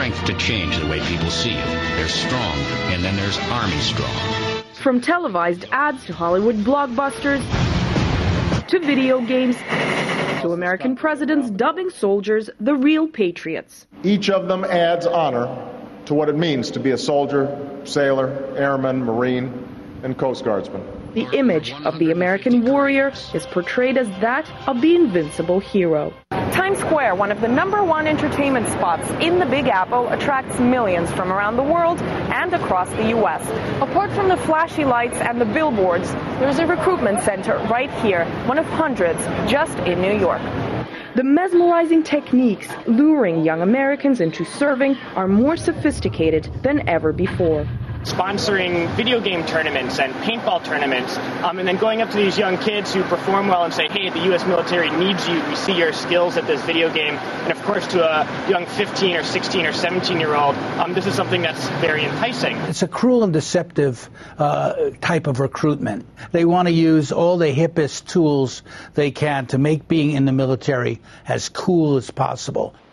strength to change the way people see you. There's strong, and then there's Army Strong. From televised ads to Hollywood blockbusters, to video games, to American presidents dubbing soldiers the real patriots. Each of them adds honor to what it means to be a soldier, sailor, airman, Marine, and Coast Guardsman. The image of the American warrior is portrayed as that of the invincible hero. Times Square, one of the #1 entertainment spots in the Big Apple, attracts millions from around the world and across the U.S. Apart from the flashy lights and the billboards, there's a recruitment center right here, one of hundreds just in New York. The mesmerizing techniques luring young Americans into serving are more sophisticated than ever before. Sponsoring video game tournaments and paintball tournaments, and then going up to these young kids who perform well and say, hey, the U.S. military needs you. We see your skills at this video game. And, of course, to a young 15 or 16 or 17-year-old, this is something that's very enticing. It's a cruel and deceptive type of recruitment. They want to use all the hippest tools they can to make being in the military as cool as possible.